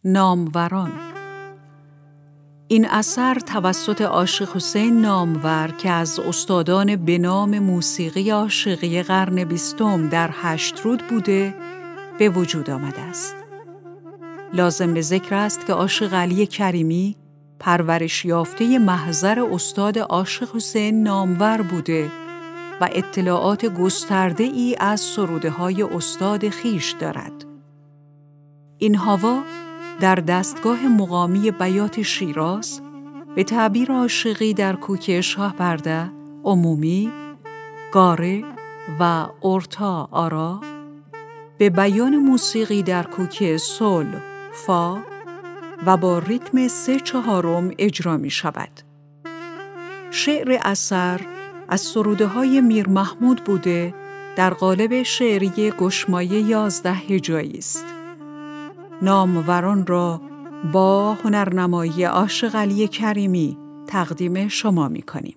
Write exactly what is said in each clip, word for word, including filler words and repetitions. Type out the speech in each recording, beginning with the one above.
ناموران. این اثر توسط عاشق حسین نامور که از استادان به نام موسیقی عاشقی قرن بیستم در هشترود بوده به وجود آمده است. لازم به ذکر است که عاشق علی کریمی پرورش یافته محضر استاد عاشق حسین نامور بوده و اطلاعات گسترده ای از سروده های استاد خیش دارد. این هوا در دستگاه مقامی بیات شیراز به تعبیر عاشقی در کوکه شاهپرده عمومی، گاره و ارتا آرا، به بیان موسیقی در کوکه سل فا و با ریتم سه چهارم اجرا می شود. شعر اثر از سروده های میر محمود بوده در قالب شعری گشمایه یازده هجایی است. ناموران را با هنرنمایی عاشق علی کریمی تقدیم شما می کنیم.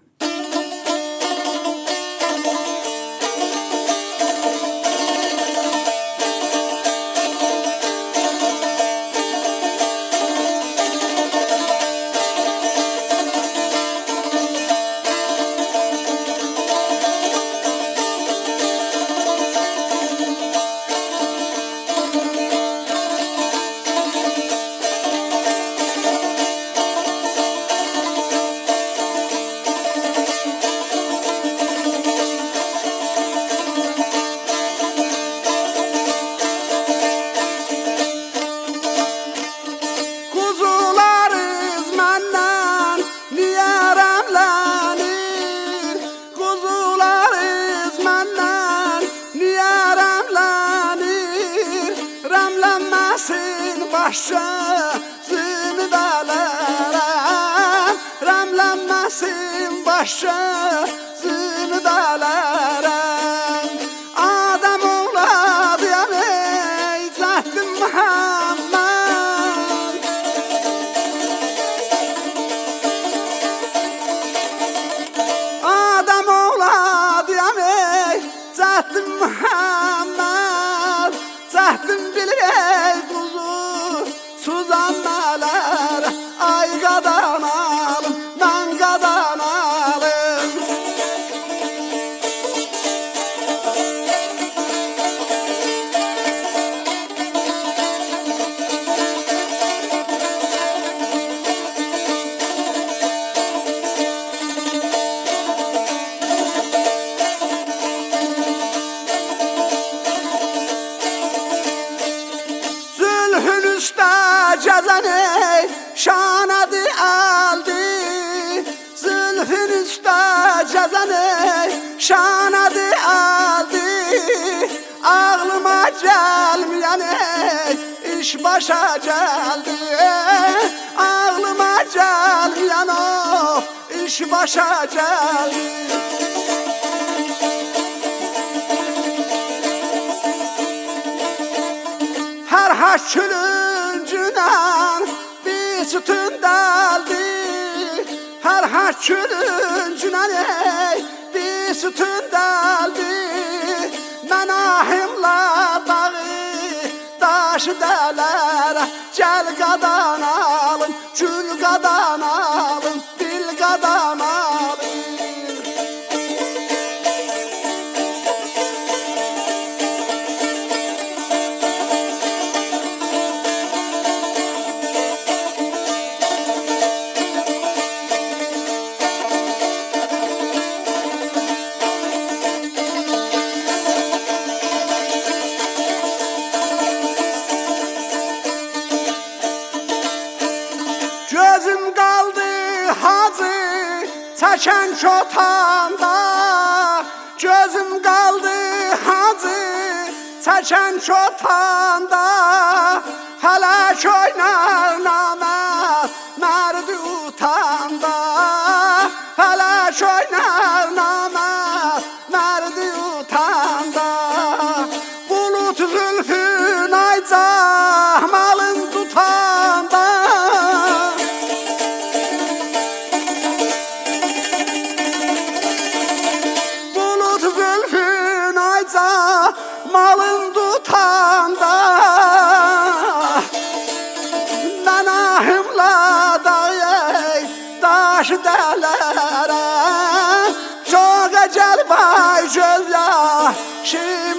Başını dalarım, ramlanmasın başını dalarım. Adam oğladı ya ey Zat-ı Muhammed. Adam oğladı ya ey Zat-ı Muhammed. Zat-ın bilir ey kuzu suzanmalar, ay qadan alım, nan qadan alım. Zülfün üstə cəzəni şanadı aldı. Zülfün üstə cəzəni şanadı aldı. Ağlıma gəlməyən iş başa gəldi. Ağlıma gəlməyən o iş başa gəldi. Hər haçülüncündən bir sütun daldı. Hər haçülüncündən bir sütun daldı. Mənahimla dağı daşı dələr. Gəl qadan alın, gül qadan alın, dil qadan alın. Gözüm qaldı hacı çəkən çotanda. Gözüm qaldı hacı çəkən çotanda. Fələk oynar namərd mərdi utanda. Fələk oynar namərd mərdi utanda. Bulut zülfün ayca malın tutanda. Malın tutanda damla dayı taş delere çok ecel bay göz yaşı